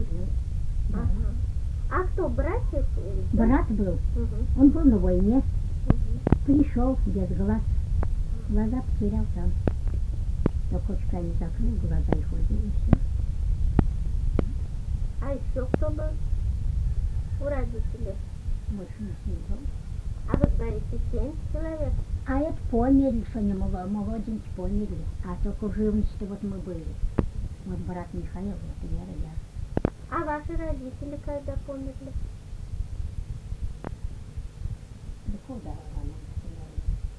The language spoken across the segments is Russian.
жил. Да. Ага. А кто, братец? Брат был, Угу. он был на войне, Угу. пришел без глаз, глаза потерял там. Только очками закрыл глаза и ходил, и все. А еще кто был у родителей? Больше нас не было. А вы говорите, 7 человек? А это померли, что не молоденькие померли. А только в живности вот мы были. Вот брат Михаил, вот Вера, я. А ваши родители когда померли? Да куда она потеряла?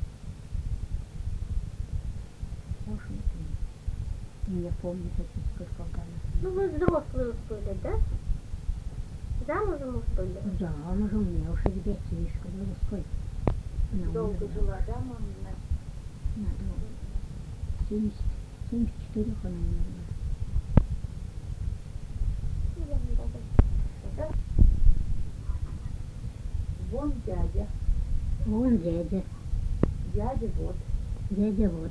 Уж не помню, сколько она. Ну вы взрослые уж были, да? Замужем уж были? Да, он же у меня уже детишка было сколько. Она Долго умерла. жила, да, мама? Надолго. 74 она умерла. Вон дядя. Вон дядя. Дядя вот. Дядя вот.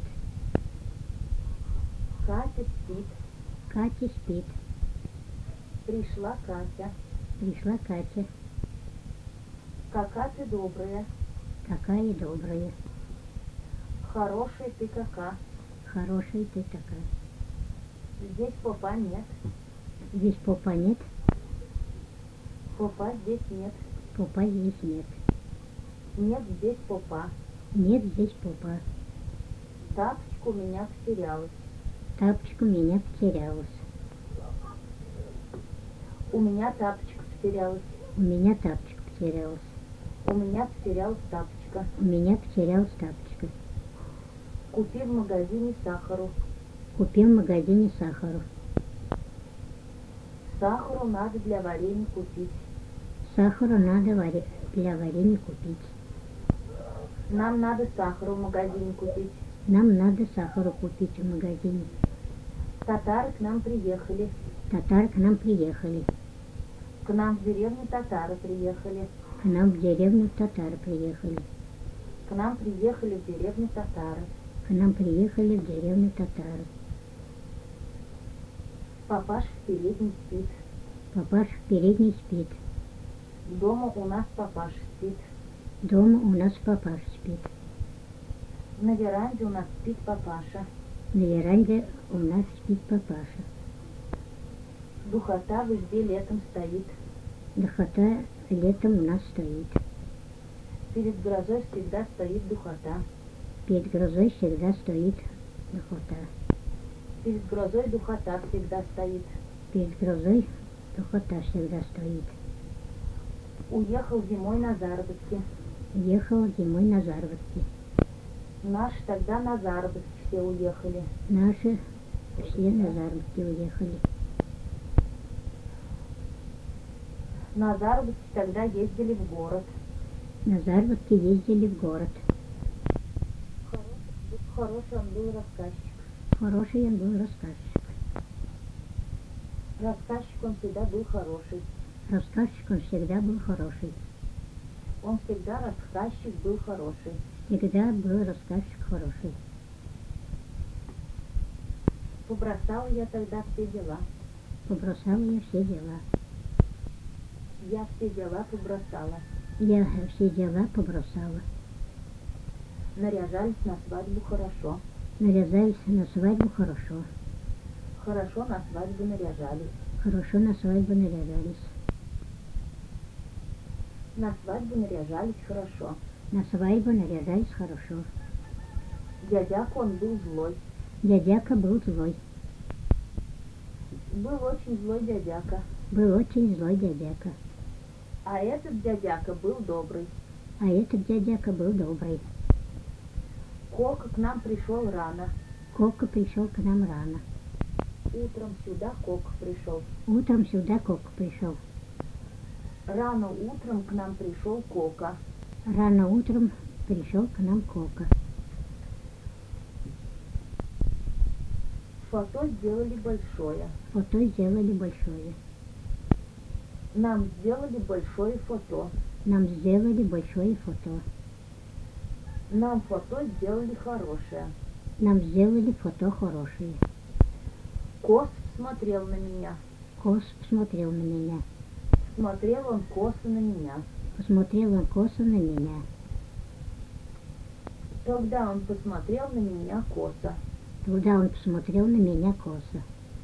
Катя спит. Катя спит. Пришла Катя. Пришла Катя. Кака ты добрая. Какая добрая. Хорошая ты кака. Хорошая ты такая. Здесь попа нет. Здесь попа нет, Попа здесь нет. попа здесь нет. Нет здесь попа. Нет здесь попа. Тапочка у меня потерялась. Тапочка у меня потерялась. У меня тапочка потерялась. У меня тапочка потерялась. У меня потерялась тапочка. У меня потерялась тапочка. Купи в магазине сахару. Купил в магазине сахару. Сахару надо для варенья купить. Сахару надо для варенья купить. Нам надо сахару в магазине купить. Нам надо сахару купить в магазине. Татары к нам приехали. Татары к нам приехали. К нам в деревню татары приехали. К нам в деревню татары приехали. К нам приехали в деревню татары. К нам приехали в деревню татары. Папаша в передней спит. Папаша в передней спит. Дома у нас папаша спит. Дома у нас папаша спит. На веранде у нас спит папаша. На веранде у нас спит папаша. Духота в избе летом стоит. Духота летом у нас стоит. Перед грозой всегда стоит духота. Перед грозой всегда стоит духота. Перед грозой духота всегда стоит. Перед грозой духота всегда стоит. Уехал зимой на заработки. Ехал зимой на заработки. Наши тогда на заработки все уехали. Наши все на заработки уехали. На заработки тогда ездили в город. На заработки ездили в город. Хороший он был рассказчик. Хороший он был рассказчик. Рассказчик он всегда был хороший. Рассказчик он всегда был хороший. Он всегда рассказчик был хороший. Всегда был рассказчик хороший. Побросала я тогда все дела. Побросала я все дела. Я все дела побросала. Я все дела побросала. Наряжались на свадьбу хорошо. Наряжались на свадьбу хорошо. Хорошо на свадьбу наряжались. Хорошо на свадьбу наряжались. На свадьбу наряжались хорошо. На свадьбу наряжались хорошо. Дядяка он был злой. Дядяка был злой. Был очень злой дядяка. Был очень злой дядяка. А этот дядяка был добрый. А этот дядяка был добрый. Кока к нам пришел рано. Кока пришел к нам рано. Утром сюда Кока пришел. Утром сюда Кока пришел. Рано утром к нам пришел Кока. Рано утром пришел к нам Кока. Фото сделали большое. Фото сделали большое. Нам сделали большое фото. Нам сделали большое фото. Нам фото сделали хорошее. Нам сделали фото хорошее. Кос смотрел на меня. Кос посмотрел на меня. Смотрел он косо на меня. Посмотрел он косо на меня. Тогда он посмотрел на меня косо. Тогда он посмотрел на меня косо.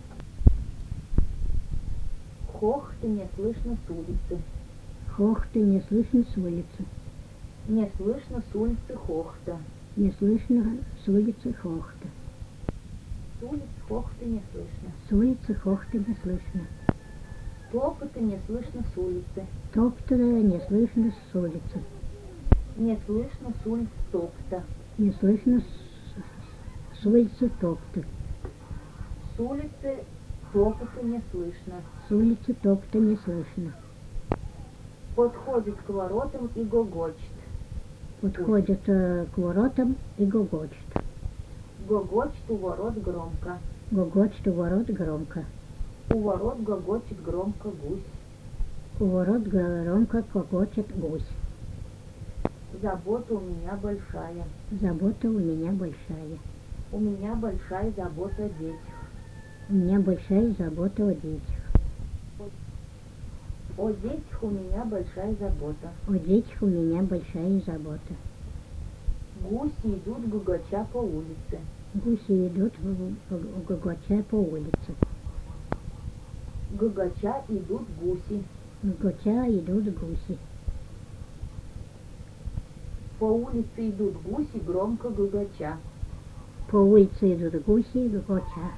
Хохота не слышно с улицы. Хохота не слышно с улицы. Не слышно с улицы хохота. Не слышно с улицы хохота. С улицы хохота не слышно. С улицы хохота не слышно. Топота не слышно с улицы. Топота не слышно с улицы. Не слышно с улицы топота. Не слышно с улицы топота. С улицы топота не слышно. С улицы топота не слышно. Подходит к воротам и гогочет. Подходит к воротам и гогочет. Гогочет у ворот громко. Гогочет у ворот громко. У ворот гогочет громко гусь. У ворот громко гогочет гусь. Забота у меня большая. Забота у меня большая. У меня большая забота о детях. У меня большая забота о детях. О детях у меня большая забота. О детях у меня большая забота. Гуси идут гугоча по улице. Гуси идут гогоча по улице. Гугоча идут гуси. Гогоча идут гуси. По улице идут гуси громко гугоча. По улице идут гуси гогоча.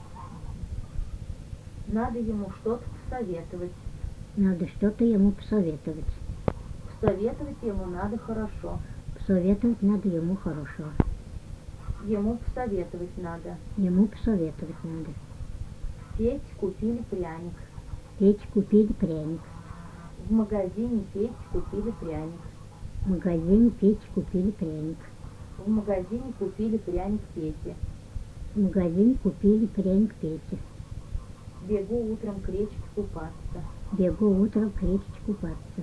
Надо ему что-то посоветовать. Надо что-то ему посоветовать. Посоветовать ему надо хорошо. Посоветовать надо ему хорошо. Ему посоветовать надо. Ему посоветовать надо. Петь купили пряник. Петь купили пряник. В магазине Петь купили пряник. В магазине Петь купили пряник. В магазине купили пряник Пете. В магазине купили пряник Пете. Бегу утром к речке купаться. Бегу утром к речке купаться.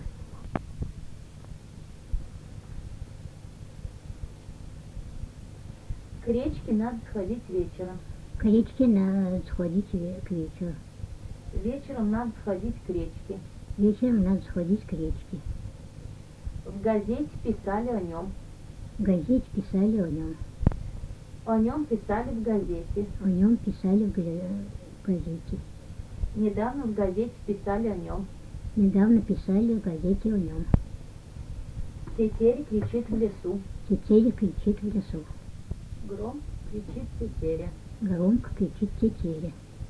К речке надо сходить вечером. К речке надо сходить к вечеру. Вечером надо сходить к речке. Вечером надо сходить к речке. В газете писали о нем. В газете писали о нем. О нем писали в газете. О нем писали в газете. Недавно в газете писали о нем. Недавно писали в газете о нем. Тетеря кричит в лесу. Тетеря кричит в лесу. Гром кричит тетеря. Громко кричит тетеря.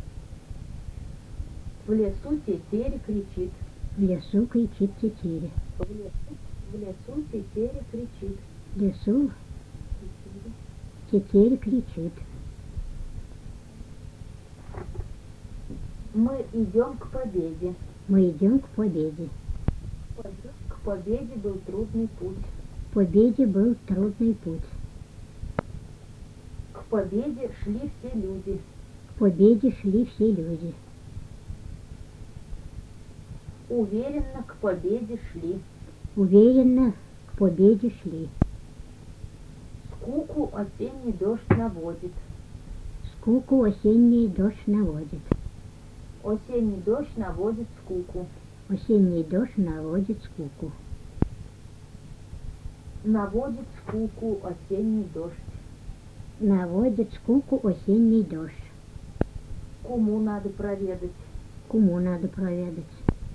В лесу тетеря кричит. В лесу кричит тетеря. В лесу тетеря кричит. В лесу тетеря кричит. Мы идем к победе. Мы идем к победе. К победе был трудный путь. К победе был трудный путь. К победе шли все люди. К победе шли все люди. Уверенно к победе шли. Уверенно к победе шли. Скуку осенний дождь наводит. Скуку осенний дождь наводит. Осенний дождь наводит скуку. Осенний дождь наводит скуку. Наводит скуку осенний дождь. Наводит скуку осенний дождь. Куму надо проведать. Куму надо проведать.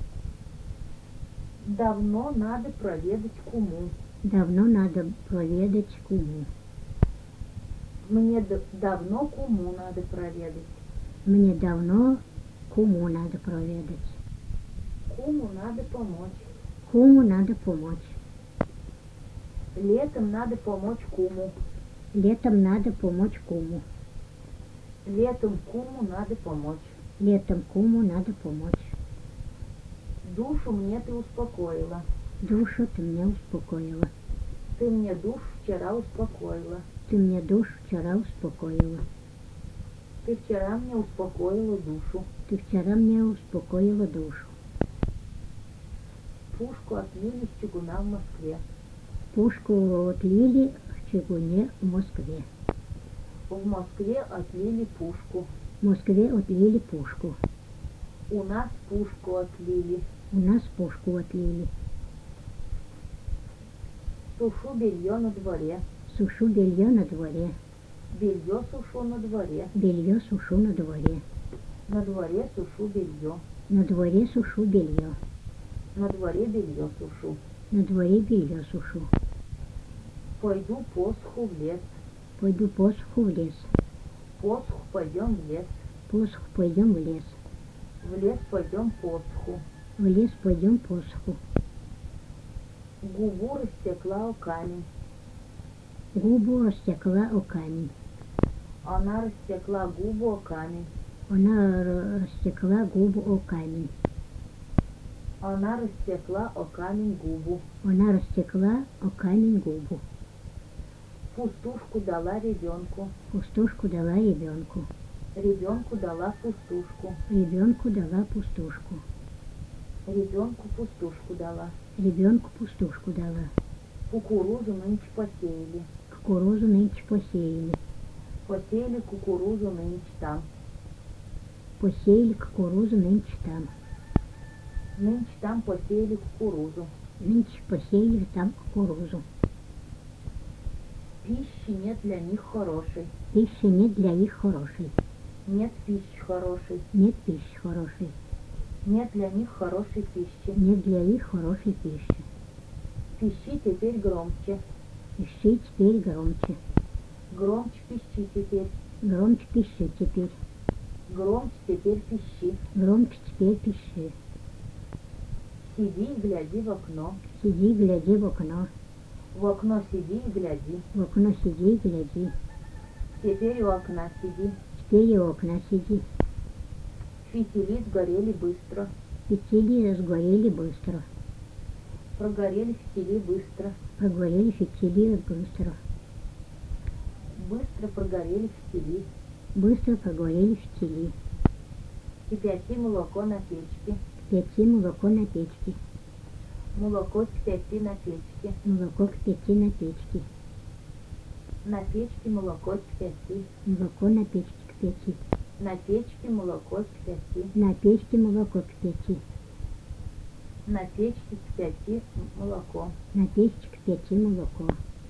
Давно надо проведать куму. Давно надо проведать куму. Мне давно куму надо проведать. Мне давно куму надо проведать. Куму надо помочь. Куму надо помочь. Летом надо помочь куму. Летом надо помочь куму. Летом куму надо помочь. Летом куму надо помочь. Душу мне ты успокоила. Душу ты мне успокоила. Ты мне душу вчера успокоила. Ты мне душу вчера успокоила. Ты вчера мне успокоила душу. Ты вчера мне успокоила душу. Пушку отлили в чугуна в Москве. Пушку отлили в чугуне в Москве. В Москве отлили пушку. В Москве отлили пушку. У нас пушку отлили. У нас пушку отлили. Сушу белье на дворе. Сушу белье на дворе. Белье сушу на дворе. Белье сушу на дворе. На дворе сушу белье. На дворе сушу белье. На дворе белье сушу. На дворе белье сушу. Пойду посуху в лес. Пойду посуху в лес. Посуху пойдем в лес. Посуху пойдем в лес. В лес пойдем посуху. В лес пойдем посуху. Губу растекла о камень. Губу растекла о камень. Она растекла губу о камень. Она растекла губу о камень. Она растекла о камень губу. Она растекла о камень губу. Пустушку дала ребенку. Пустушку дала ребенку. Ребенку дала пустушку. Ребенку дала пустушку. Ребенку пустушку дала. Ребенку пустушку дала. Кукурузу нынче посеяли. Кукурузу нынче посеяли. Посеяли кукурузу нынче там. Посеяли кукурузу нынче там. Нынче там посеяли кукурузу. Нынче посеяли там кукурузу. Пищи нет для них хорошей. Пищи нет для них хорошей. Нет пищи хорошей. Нет пищи хорошей. Нет для них хорошей пищи. Нет для них хорошей пищи. Пищи теперь громче. Пищи теперь громче. Громче пищи теперь. Громче пищи теперь. Громче теперь пищи. Громче теперь пищи. Сиди и гляди в окно. Сиди, гляди в окно. В окно сиди и гляди. В окно сиди, гляди. Теперь у окна сиди. Теперь у окна сиди. Фитили сгорели быстро. Фитили сгорели быстро. Прогорели фитили быстро. Прогорели фитили быстро. Быстро прогорели фитили. Быстро прогорели фитили. Кипяти молоко на печке. Кипяти молоко на печке. Молоко кипяти на печке. Молоко кипяти на печке. На печке молоко кипяти. Молоко на печке кипяти. На печке молоко кипяти. На печке молоко кипяти. На печке кипяти молоко. На печке кипяти молоко.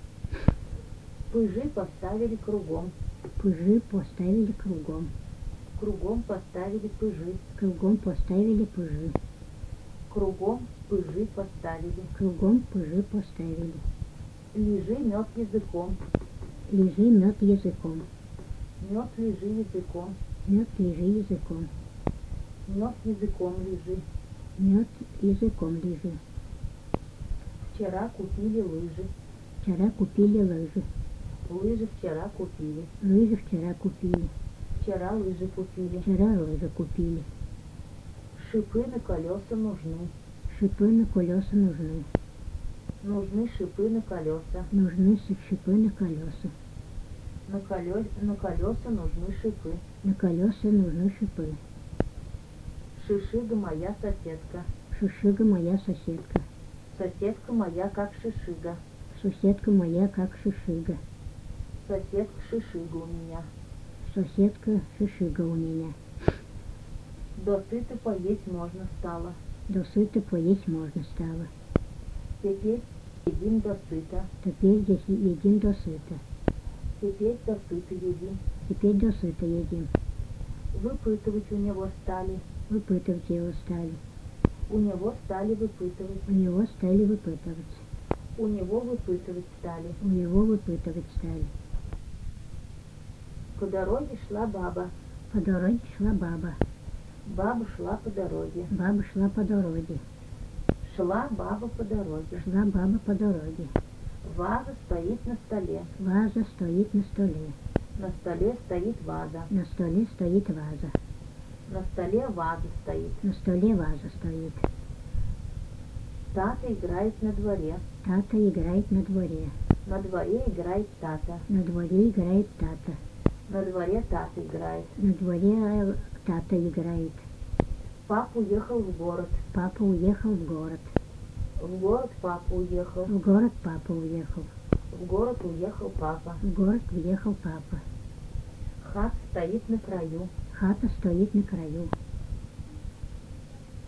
Пыжи поставили кругом. Пыжи поставили кругом. Кругом поставили пыжи. Кругом поставили пыжи. Кругом пыжи поставили. Кругом пыжи поставили. Лежи мед языком. Лежи мед языком. Мед лежи языком. Мед лежи языком. Мед языком лежи. Мед языком лежи. Вчера купили лыжи. Вчера купили лыжи. Лыжи вчера купили. Лыжи вчера купили. Вчера лыжи купили. Вчера лыжи купили. Шипы на колеса нужны. Шипы на колеса нужны. Нужны шипы на колеса. Нужны шипы на колеса. На колеса нужны шипы. На колеса нужны шипы. Шишига моя соседка. Шишига моя соседка. Соседка моя как шишига. Соседка моя как шишига. Соседка шишига у меня. Соседка шишига у меня. Досыта поесть можно стало. Досыта поесть можно стало. Теперь едим досыта. Теперь здесь едим досыта. Теперь досыта едим. Теперь досыта едим. Выпытывать у него стали. Выпытывать его стали. У него стали выпытывать. У него стали выпытывать. У него выпытывать стали. У него выпытывать стали. По дороге шла баба. По дороге шла баба. Баба шла по дороге. Баба шла по дороге. Шла баба по дороге. Шла баба по дороге. Ваза стоит на столе. Ваза стоит на столе. На столе стоит ваза. На столе стоит ваза. На столе ваза стоит. На столе ваза стоит. Тата играет на дворе. Тата играет на дворе. На дворе играет тата. На дворе играет тата. На дворе тата играет. На дворе тата играет. Папа уехал в город. Папа уехал в город. В город папа уехал. В город папа уехал. В город уехал папа. В город уехал папа. Хата стоит на краю. Хата стоит на краю.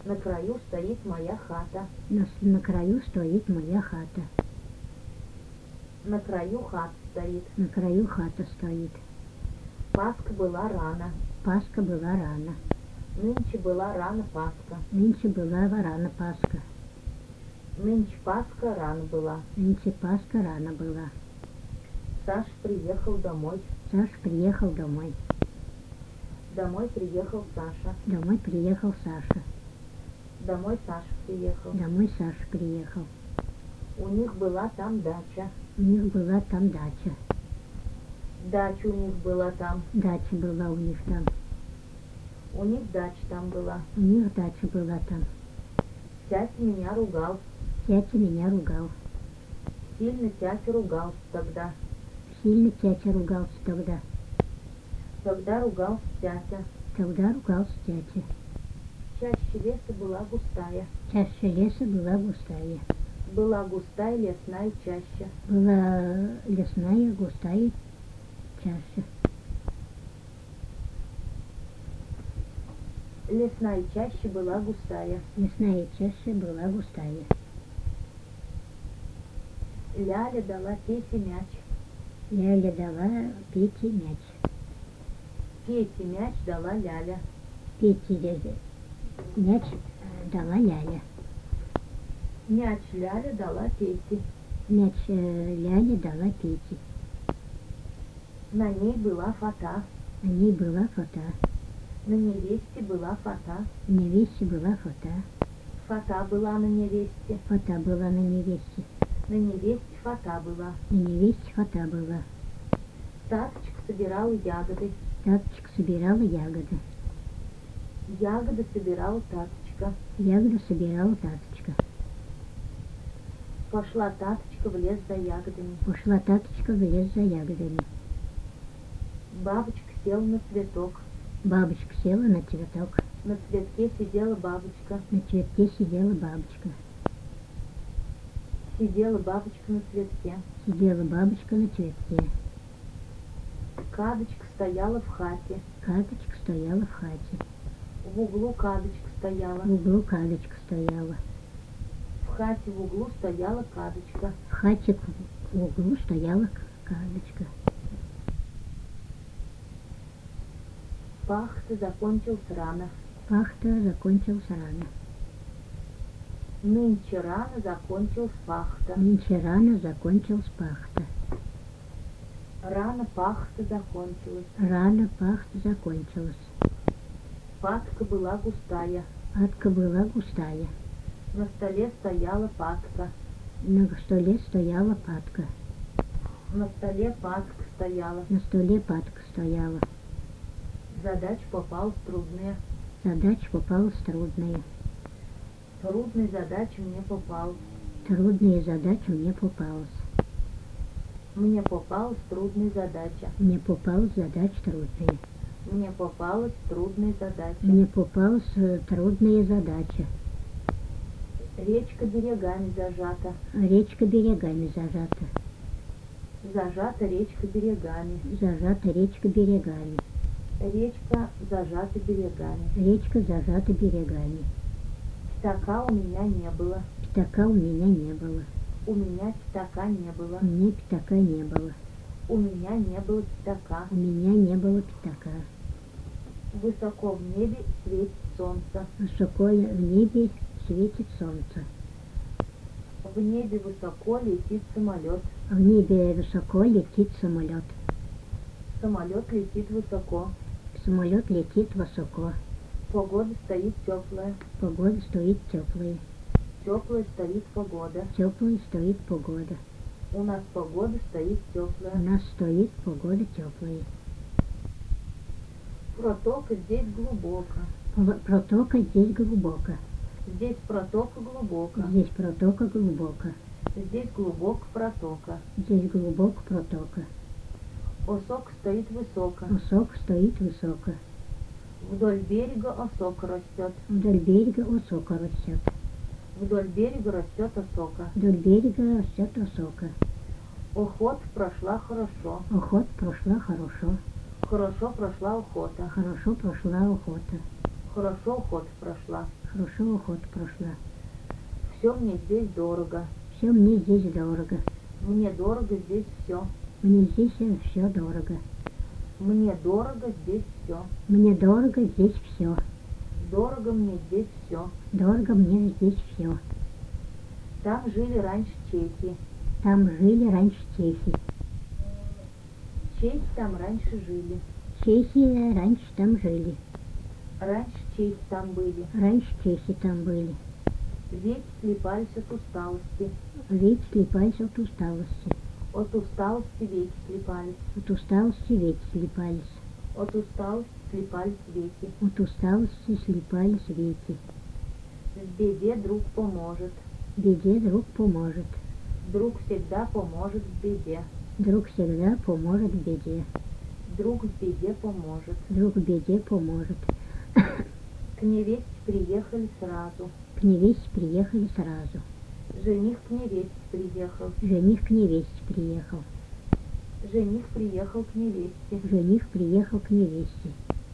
На краю стоит моя хата. На краю стоит моя хата. На краю хат стоит. На краю хата стоит. Пасха была рано. Пасха была рано. Нынче была рано Пасха. Нынче была рано Пасха. Нынче Пасха рано была. Нынче Пасха рано была. Саш приехал домой. Саш приехал домой. Домой приехал Саша. Домой приехал Саша. Домой Саша приехал. Домой Саша приехал. У них была там дача. У них была там дача. Дача у них была там. Дача была у них там. У них дача там была. У них дача была там. Тятя меня ругал. Тятя меня ругал. Сильно тятя ругался тогда. Сильно тятя ругался тогда. Тогда ругался тятя. Тогда ругался тятя. Чаще леса была густая. Чаще леса была густая. Была густая лесная чаща. Была лесная густая чаще. Лесная чаща была густая. Лесная чаще была густая. Ляля дала Пете мяч. Ляля дала Пете мяч. Пете мяч дала Ляля. Пете мяч дала Ляля. Мяч Ляля дала Пете. Мяч Ляля дала Пете. На ней была фата. На ней была фата. На невесте была фата. На невесте была фата. Фата была на невесте. Фата была на невесте. На невесте фата была. На невесте фата была. Таточка собирала ягоды. Таточка собирала ягоды. Ягоды собирала Таточка. Ягоды собирала Таточка. Пошла Таточка в лес за ягодами. Пошла Таточка в лес за ягодами. Бабочка села на цветок. Бабочка села на цветок. На цветке сидела бабочка. На цветке сидела бабочка. Сидела бабочка на цветке. Сидела бабочка на цветке. Кадочка стояла в хате. Кадочка стояла в хате. В углу кадочка стояла. В углу кадочка стояла. В хате в углу стояла кадочка. В хате в углу стояла кадочка. Пахта закончилась рано. Пахта закончилась рано. Нынче рано закончилась пахта. Нынче рано закончилась пахта. Рано пахта закончилась. Рано пахта закончилась. Патка была густая. Патка была густая. На столе стояла патка. На столе стояла патка. На столе патка стояла. На столе патка стояла. Задача попалась трудная. Задача попалась трудная. Трудная задача мне попалась. Трудная задача мне попалась. Мне попалась трудная задача. Мне попалась задача трудная. Мне попалась трудная задача. Мне попалась трудная задача. Речка берегами зажата. Речка берегами зажата. Зажата речка берегами. Зажата речка берегами. Речка зажата берегами. Речка зажата берегами. Пятака у меня не было. Пятака у меня не было. У меня пятака не было. У меня пятака не было. У меня не было пятака. У меня не было пятака. Высоко в небе светит солнце. Высоко в небе светит солнце. В небе высоко летит самолет. В небе высоко летит самолет. Самолет летит высоко. Самолет летит высоко. Погода стоит теплая. Погода стоит теплая. Теплая стоит погода. Теплая стоит погода. У нас погода стоит У теплая. нас стоит погода теплая. Протока здесь глубоко. Протока здесь глубоко. Здесь протока глубоко. Здесь протока глубоко. Здесь глубоко протока. Здесь глубоко протока. Осок стоит высоко. Осок стоит высоко. Вдоль берега осока растет. Вдоль берега осока растет. Вдоль берега растет осока. Вдоль берега растет осока. Охота прошла хорошо. Охота прошла хорошо. Хорошо прошла охота. Хорошо прошла охота. Хорошо ход прошла. Хорошо охота прошла. Все мне здесь дорого. Все мне здесь дорого. Мне дорого здесь все. Мне здесь все дорого. Мне дорого здесь все. Мне дорого здесь все. Дорого мне здесь все. Дорого мне здесь все. Там жили раньше чехи. Там жили раньше чехи. Чехи там раньше жили. Чехи раньше там жили. Раньше чехи там были. Раньше чехи там были. Веки слепались от усталости. Веки слепались от усталости. От усталости веки слепались. От усталости веки слепались. От усталости слепались веки. От усталости слепались веки. В беде друг поможет. В беде друг поможет. Друг всегда поможет в беде. Друг всегда поможет в беде. Друг в беде поможет. Друг в беде поможет. К невесте приехали сразу. К невесте приехали сразу. Жених к невесте приехал. Жених к невесте приехал. Жених приехал к невесте. Жених приехал к невесте.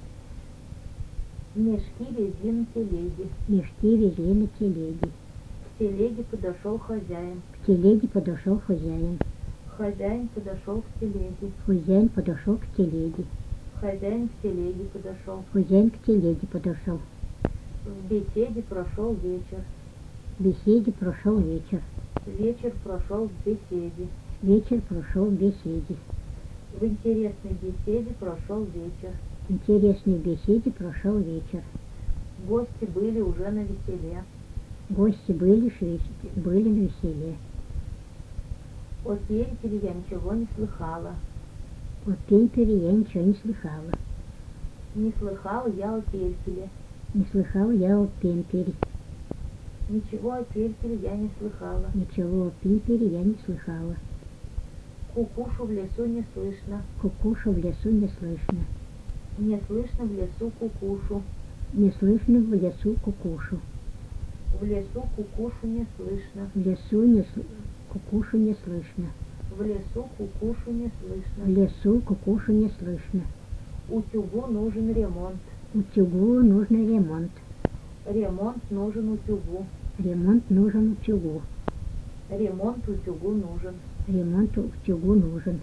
Мешки везли на телеге. Мешки везли на телеге. К телеге подошел хозяин. К телеге подошел хозяин. Хозяин подошел к телеге. Хозяин подошел к телеге. Хозяин к телеге подошел. Хозяин к телеге подошел. В беседе прошел вечер. В беседе прошел вечер. Вечер прошел в беседе. Вечер прошел в беседе. В интересной беседе прошел вечер. В интересной беседе прошел вечер. Гости были уже на веселе. Гости были на веселе. О Перетере я ничего не слыхала. О Пемпере я ничего не слыхала. Не слыхала я о Пельпеле. Не слыхала я о Пемпере. Ничего о Пельпеле я не слыхала. Ничего о Пемпере я не слыхала. Кукушу в лесу не слышно. Кукушу в лесу не слышно. Не слышно в лесу кукушу. Не слышно в лесу кукушу. В лесу кукушу не слышно. В лесу кукушу не слышно. В лесу кукушу не слышно. В лесу кукушу не слышно. Утюгу нужен ремонт. Утюгу нужен ремонт. Ремонт нужен утюгу. Ремонт нужен утюгу. Ремонт утюгу нужен. Ремонт утюгу нужен.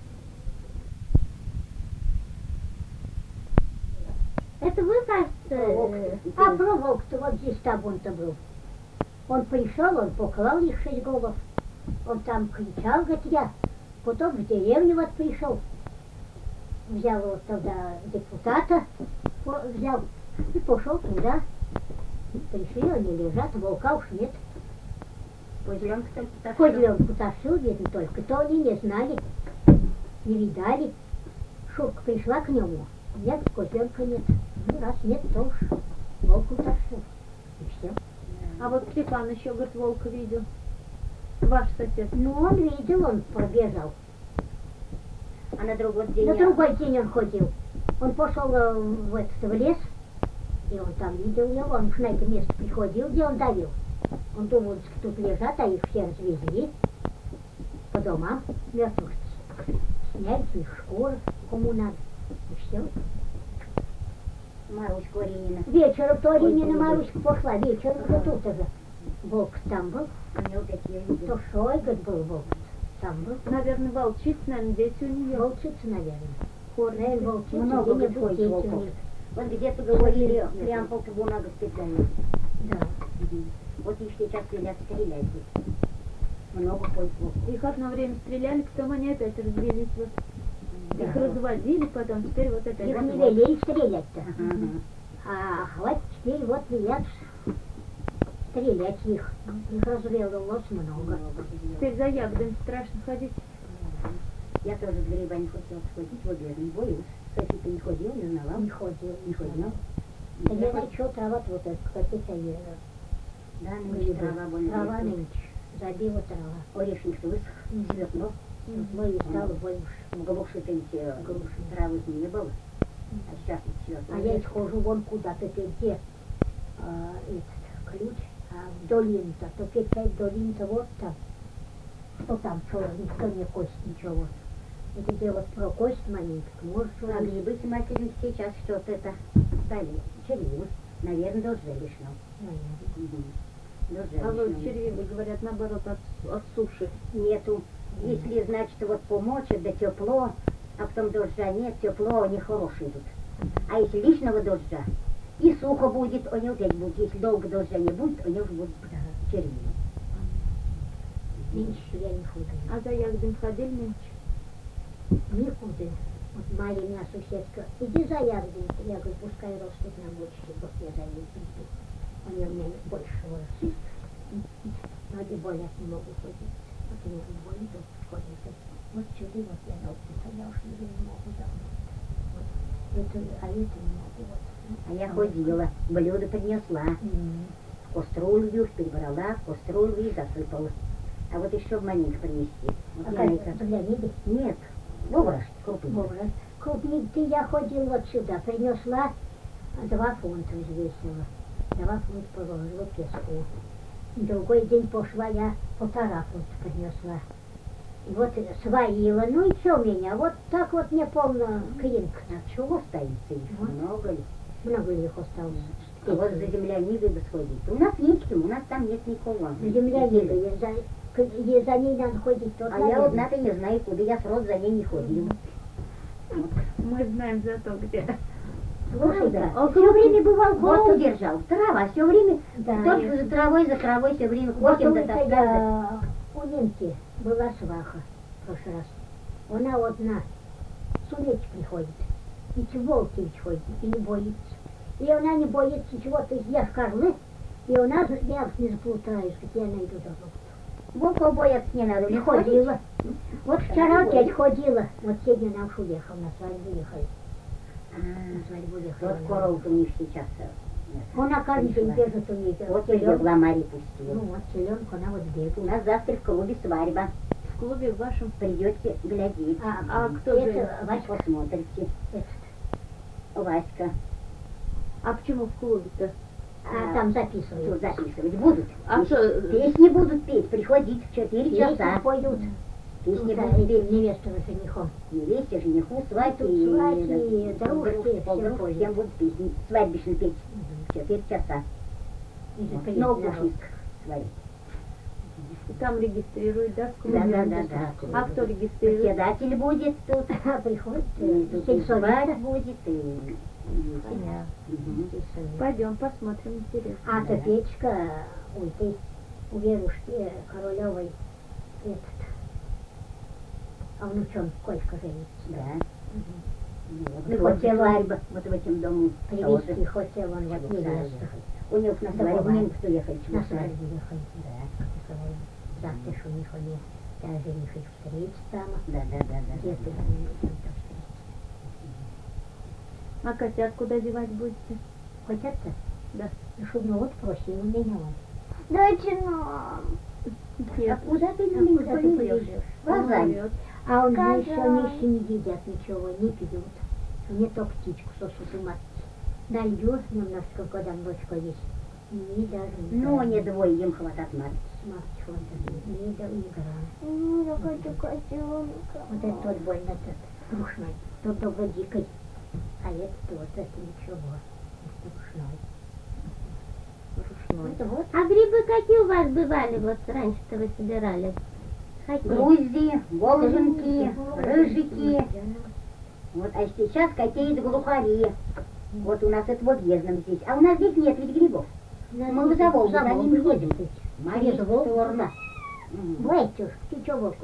Это вы, кажется, А проволок-то вот здесь табун-то был. Он пришел, он поклал их 6 голов. Он там кричал, говорит, я. Потом в деревню вот пришел. Взял вот тогда депутата, взял и пошел туда. Пришли, они лежат, волка уж нет. Козленка только так. Козленку тащил, видно, только то они не знали, не видали. Шурка пришла к нему, нет, козленка нет. Ну, раз нет, то уж волку тащил. И все. А вот Степан еще, говорит, волка видел. Ваш сосед. Ну, он видел, он пробежал. А на другой день? На другой день он ходил. Он пошел в лес, и он там видел его, он на это место приходил, где он давил. Он думал, что тут лежат, а их все развезли по домам, мертвых сняли с них шкуры, кому надо, и все. Маруська Оринина. Вечером то Оринина Маруська пошла, вечером уже тут уже. Волк там был, Они вот такие люди. то Шойгот был волк, там был. Наверное, волчица, наверное, дети у нее. Волчица, наверное. Хор. Наверное, волчица, Много где-нибудь выходит дети у волков. них. Вот где-то говорили, прям полбумага специально. Да. Вот их сейчас велят стрелять. Много ходит волков. Их одно время стреляли, потом они опять развелись. Вот. Да. Их разводили, потом теперь вот опять. Их не разводят. велели стрелять-то. Ага. А хватит теперь вот велят стрелять их. Их развелось много. Теперь за ягодами страшно ходить. Я тоже с гриба не хотела сходить, вот я не боюсь. Софи, ты не ходил, не знала? Не ходил. Не ходил? Да я начал трава вот это, какая-то Да, нынче трава больно. трава нынче. Забила трава. Орешник высох, светло. Ну и стало больше. Глуши ты травы не было. А сейчас светло. А я ведь хожу вон куда-то, ты где этот ключ, а в долину-то, то опять долина-то вот там. Что там, никто не кость ничего. Это дело про кость маленькую, может, А грибы с матерью сейчас что-то это стали. Червивость. Наверное, дождя лишнего. Дождя А вот лишнего. червивы, говорят, наоборот, от суши. Нету. Если, значит, вот помочь, да тепло, а потом дождя нет, тепло, они хорошие идут. А если лишнего дождя, и сухо будет, они опять будут. Если долго дождя не будет, они уже будут червивы. Меньше я не худо. А за ягодами ходили нынче? Никуда. Вот Марья, меня соседка, иди за ягодами. Я говорю, пускай растут на бочке, вот я за ней приду. Они у меня больше растут. Ноги болят, не могу ходить. Вот у меня болит, вот ходит. Вот сюда вот я научился, я уж не могу давно. Вот. Это, а это не могу. Вот. А я ходила, блюдо принесла, кастрюлю перебрала, кастрюлю засыпала. А вот еще в маник принести. Вот А я как, на это- для виды? Нет, бобраш крупный. Боже, клубники я ходила вот сюда, принесла 2 фунта взвесила. 2 фунта положила песку. Другой день пошла, я 1,5 фунта принесла. И вот сварила, ну и что у меня, вот так вот не полно клинк. А чего остается их? Вот. Много ли? Много их осталось. А вот за земляникой бы сходить. У нас нечем, у нас там нет никого. Земля не за ней надо ходить. Тот А я одна-то не знаю, куда я срод за ней не ходила. Мы знаем зато где. Слушай-ка, А все время бывал Вот голод. удержал. Трава все время, Да, только за травой все время вот ходим до только тоска. я у Нинки была сваха в прошлый раз. Она одна с улицы приходит, и Волкевич ходит, и не боится. И она не боится чего-то, я скажу, и у нас я не заплутаюсь, как я найду дорогу. Волков бояться не надо, Не не ходить. ходила. Вот вчера ходила. опять ходила, вот сегодня она уж уехала, на свадьбу ехали. На свадьбу ехала. Вот она. коровка у них сейчас. Она каждый день пришла. держит у них. Вот я селенку. в Ламаре Ну пустила. вот, селенку она вот У бегает. нас завтра в клубе свадьба. В клубе в вашем. Придете глядеть. А кто же Это Васька. Посмотрите. Этот. Васька. А почему в клубе-то? А там Что записывают. записывать будут? А Песни- что, Песни будут петь, приходить в 4 Песни часа. пойдут. Песни Тут будут петь. невеста с женихом. Невесте, жениху, свадьбе. Тут свадьбы, дорожки, Всем всем всем будут песни. Свадьбищные петь. В 4 часа. И же Вот. приедет На народ. Укушинск свадьба. там регистрируют, да, в клубе? Да. А кто регистрирует? Председатель будет тут. А приходит И тут и сельсовет. свадьба будет. И... Понятно. Мгм. Сельсовет. Пойдем посмотрим, интересно. А то печка, ой, ты у Верушки Королевой этот, а внучон Колька женится. Да. Ну, Вот хотела свадьба. Вот в этом дому привезти, тоже. хотел он вот невесту. У них на свадьбу Давай. Минск уехали. На свадьбу ехали. Да. Завтра ж у них они, даже жених их встретит там, Да. где-то там встретит. А котят куда девать будете? Хотят-то? Да. Ну, чтоб, ну вот просил меня он. Дайте нам. А куда ты на меня повезешь? Глазами. Врет. А он же Когда? еще меньше не едят ничего, не пьют. Мне только птичку сосут и матки. Найдешь немножко, когда дочка есть. Не даже не Ну, грамма. они двое им хватает матки. Матки хватает. Не да не грамма. Я хочу котенка. Вот это вот больно, этот рушной. Тот добро дикой. А это вот это ничего. Это рушной. Ручной. Это вот. А грибы какие у вас бывали, вот раньше-то вы собирали? Какие? Грузди, волженки, рыжики. Вот, а сейчас какие-то глухари. Вот у нас это в объездном здесь. А у нас здесь нет ведь грибов. Мы за Волгу за ними ходим. Мария Где Волга? Сторна. Вайтюш, ты чего волку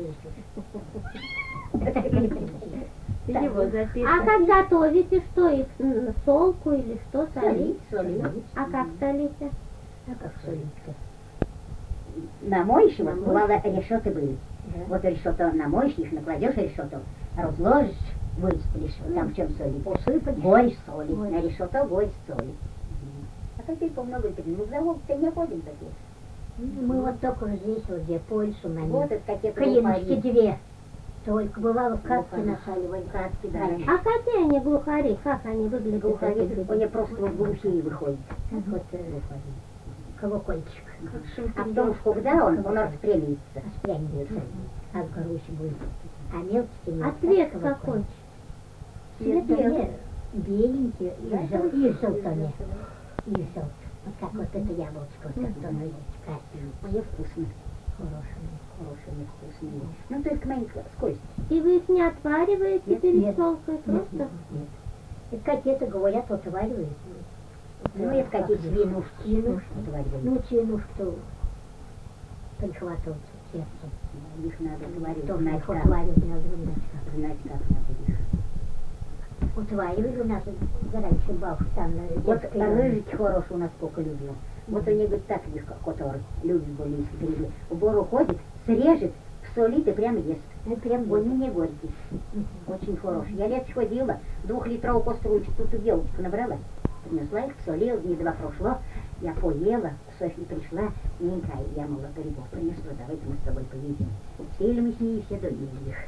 Его А записывать. как готовите, что их солку или что солить? Солить. А как солите? А как солить-то? Намоешь, вот бывало решеты были. Да. Вот решето намоешь их, накладешь решето, разложишь, высыпалишь, вот там в чем солить. Посыпать. Горь соли, Горь. на решето горь соли. А теперь помного мы за Волгу-то не ходим такие. Мы вот только здесь, вот где Польшу на Вот них. это какие-то Клиночки глухари. 2. Только бывало в катке Глухари. насаливали. Катки, да. А какие они глухари? Как они выглядят? Глухари, эти люди? они просто в глухие выходят. Как вот колокольчик. А потом, когда он распрямится. Распрямится. А в грусть будет. А мелкий А цвет какой? Цвет беленький и желтый. И сок. Вот как вот это яблочко, вот как то оно есть, красивое. Мне вкусно. Хорошее. Хорошее, вкусное. Ну, только маленько скользко. И вы их не отвариваете Нет, перед нет. солкой, Нет, просто? нет, нет. Это какие-то говорят, отваривают. Ну, это какие-то свинушки. Свинушки. Отваривают. Ну, свинушку прихватывают сердцем. Их надо говорить, Тоже знать их как. отваривать надо, Знать как надо их. Отваривали у нас раньше бабушка там на Вот детской районе. рыжики хорошие у нас сколько любила. Вот они, говорят, так их, которые любят были, если грибы. В бору ходит, срежет, солит и прямо ест. Ну, прям Он не горький. Очень хороший. Я лет ходила, 2-литровую кастрюльку тут у девочек набрала. Принесла их, солила, дня 2 прошло. Я поела, Софья пришла, Ненька, я, мол, грибов принесла, давайте мы с тобой поедим. Сели мы с ней и все доели их.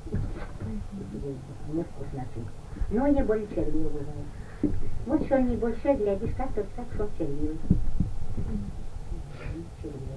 Мне вкусно очень. Но не больше червивый бывает. Вот что не больше, глядишь, как только так, что червивый.